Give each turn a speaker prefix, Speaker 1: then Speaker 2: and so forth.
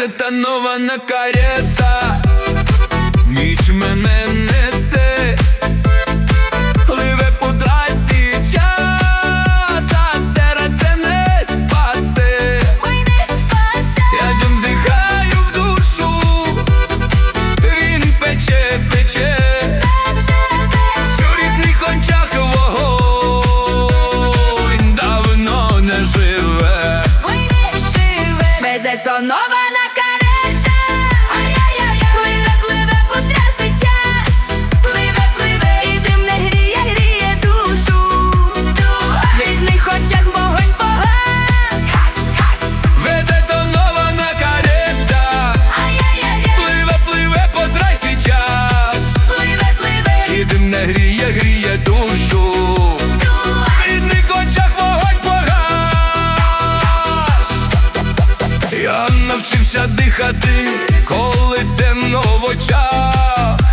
Speaker 1: Затонована карета, ніч мене несе, пливе по трасі час, а серце не спасти.
Speaker 2: Ой, не спасе.
Speaker 1: Я дим дихаю в душу, він пече, пече, що в рідних очах вогонь давно не живе.
Speaker 2: Ой, не живе. Безетонована карета, ай-яй-яй, пливе, пливе по трасі час, пливе, пливе, і дим не гріє, гріє душу. В рідних очах вогонь погас.
Speaker 1: Безетонована карета,
Speaker 2: Ай-яй-яй,
Speaker 1: пливе, пливе по трасі час,
Speaker 2: пливе, пливе,
Speaker 1: і дим не гріє, гріє душу. В рідних очах вогонь погас. Я навчився дихати, коли темно в очах,